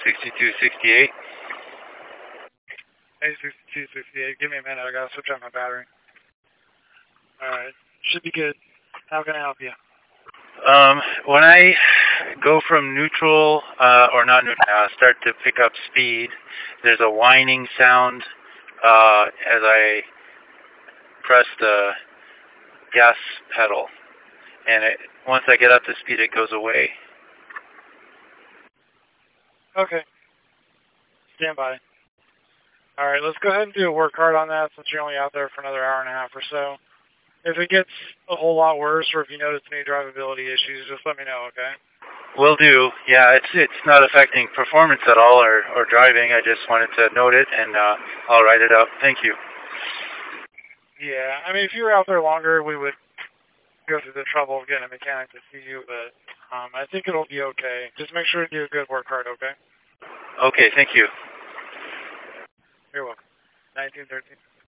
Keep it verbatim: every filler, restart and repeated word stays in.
sixty-two sixty-eight. A sixty-two sixty-eight. Give me a minute. I gotta switch out my battery. Alright. Should be good. How can I help you? Um, when I go from neutral, uh, or not neutral, uh, start to pick up speed, there's a whining sound, uh, as I press the gas pedal. And it, once I get up to speed, it goes away. Okay. Stand by. Alright, let's go ahead and do a work hard on that since you're only out there for another hour and a half or so. If it gets a whole lot worse or if you notice any drivability issues, just let me know, okay? Will do. Yeah, it's it's not affecting performance at all or, or driving. I just wanted to note it, and uh, I'll write it up. Thank you. Yeah, I mean, if you were out there longer, we would go through the trouble of getting a mechanic to see you, but um, I think it'll be okay. Just make sure to do a good work hard, okay? Okay, thank you. You're welcome. nineteen thirteen.